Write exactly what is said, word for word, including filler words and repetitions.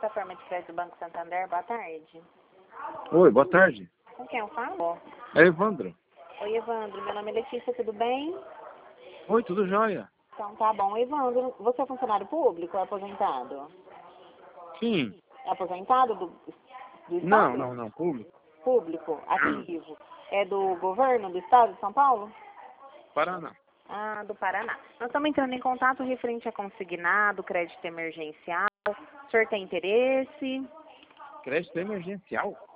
plataforma de crédito do Banco Santander, boa tarde. Oi, boa tarde. Com quem eu falo? É Evandro. Oi, Evandro, meu nome é Letícia, tudo bem? Oi, tudo jóia? Então tá bom. Evandro, você é funcionário público ou é aposentado? Sim. É aposentado do, do Estado? Não, não, não, público. Público, ativo. É do governo do Estado de São Paulo? Paraná. Ah, do Paraná. Nós estamos entrando em contato referente a consignado, crédito emergencial. O senhor tem interesse? Crédito emergencial?